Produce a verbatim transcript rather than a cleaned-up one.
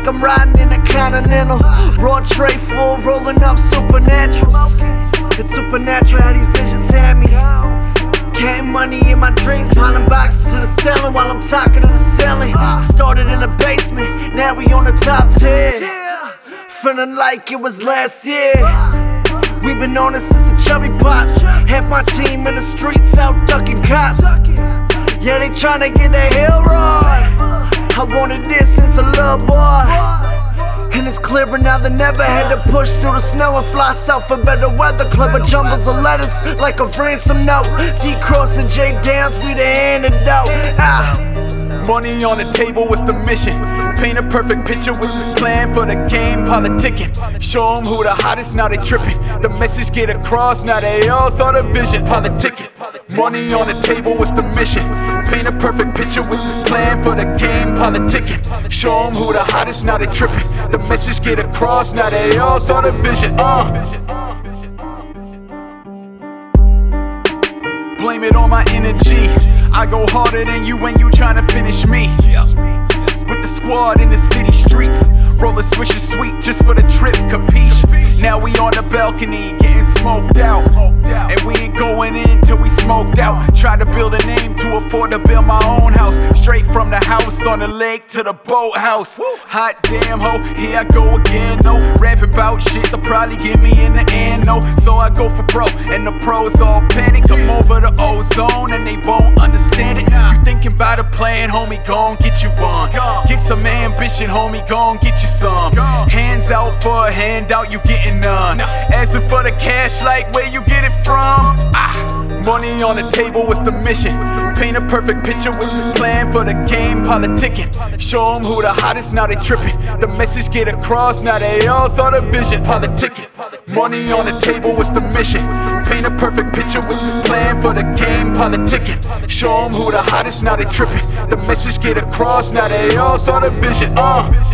like I'm riding in a Continental. Raw tray full, rolling up supernatural. It's supernatural how these visions had me. Counting money in my dreams, piling boxes to the ceiling while I'm talking to the ceiling. Started in the basement, now we on the top ten. Feeling like it was last year. We've been on it since the chubby pops. Half my team in the streets out ducking cops. Yeah, they tryna get their hair right. I wanted this since a little boy. And it's clearer now than ever. Had to push through the snow and fly south for better weather. Clever jumbles of letters like a ransom note. T-Cross and J Downs, we the antidote. Ah. Money on the table was the mission. Paint a perfect picture with the plan for the game, politicking. Show them who the hottest, now they tripping. The message get across, now they all saw the vision, politicking. Money on the table was the mission. Paint a perfect picture with the plan for the game, politicking. Show them who the hottest, now they tripping. The message get across, now they all saw the vision. Uh. Blame it on my energy. I go harder than you when you tryna finish me. With the squad in the city streets, roll a swisher sweet just for the trip, capiche? Now we on the balcony getting smoked out, and we ain't going in till we smoked out. Try to build a name to afford to build my own house. Straight from the house on the lake to the boathouse. Hot damn ho, here I go again. No rapping about shit, they'll probably get me in the end. No, so I go for bro, and the pros all panic. Come over the ozone and they won't understand it. You thinking about a plan, homie, gon' get you one. Get some ambition, homie, gon' get you some. Hands out for a handout, you getting none. Asking for the cash, like where you get it from? Ah, money on the table was the mission. Paint a perfect picture with the plan for the game, politicking. Show them who the hottest, now they tripping. The message get across, now they all saw the vision, politicking. Money on the table was the mission. Paint a perfect picture with the plan for the game, politicking. Show them who the hottest, now they tripping. The message get across, now they all saw the vision. Uh.